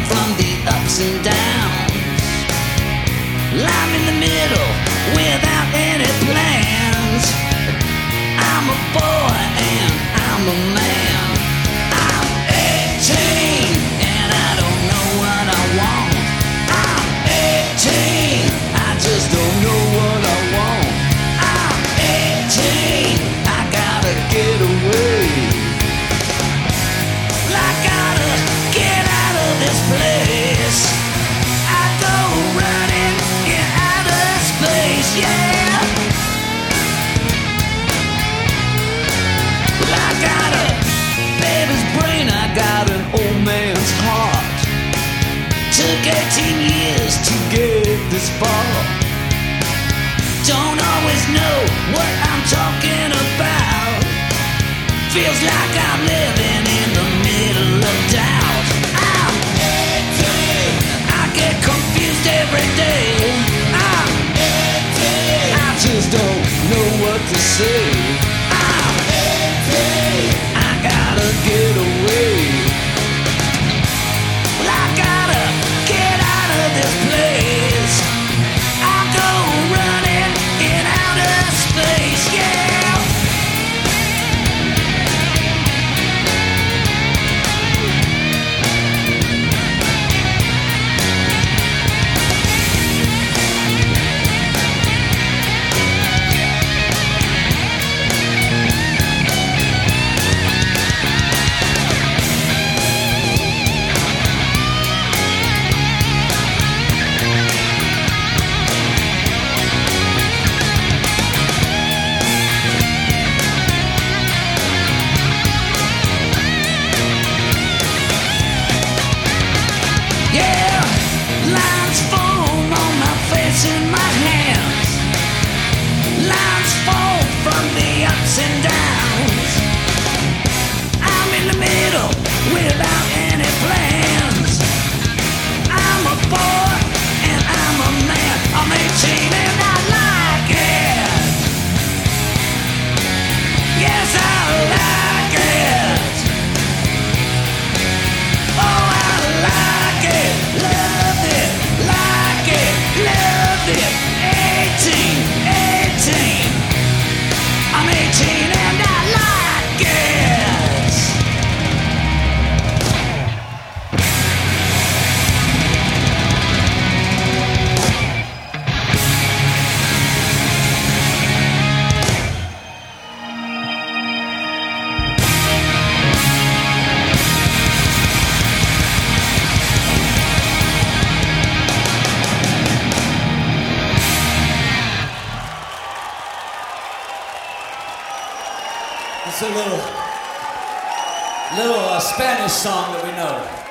from the ups and downs. I'm in the middle without any plans. I'm a boy and I'm a man. I'm 18 and I don't know what I want. I'm 18, I just don't know what I want. I'm 18, I gotta get away. I gotta get out of this place. I go running in outer space, yeah. I got a baby's brain, I got an old man's heart. Took 18 years to get this far. Don't always know what I'm talking about. Feels like I'm living in the middle of doubt. I'm 18, I get confused every day. I'm 18, I just don't know what to say. I'm 18, I gotta get away. Well, I gotta get out of this place. I go running in outer space, yeah. In my hands, lines fall from the ups and downs. I'm in the middle without any plans. I'm a boy and I'm a man. I'm 18 and I like it. Yes, I like it. Oh, I like it. Love it. Like it. Love it. 18, 18. I'm 18 and I like it. It's a little Spanish song that we know.